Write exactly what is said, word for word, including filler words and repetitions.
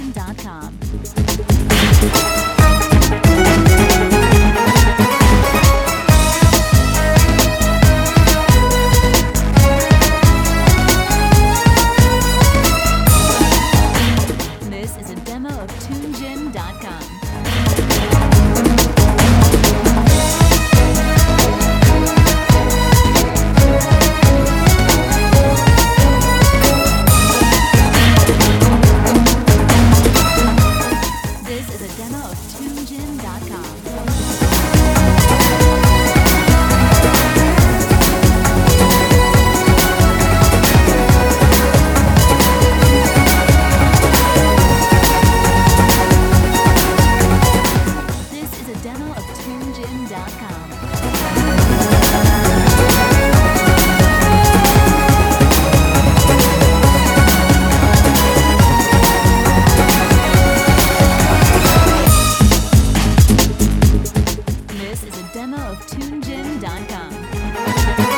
TuneGym dot com. This is a demo of TuneGym dot com. This is a demo of TuneGym dot com. This is a demo of TuneGym dot com. This is a demo of TuneGym dot com.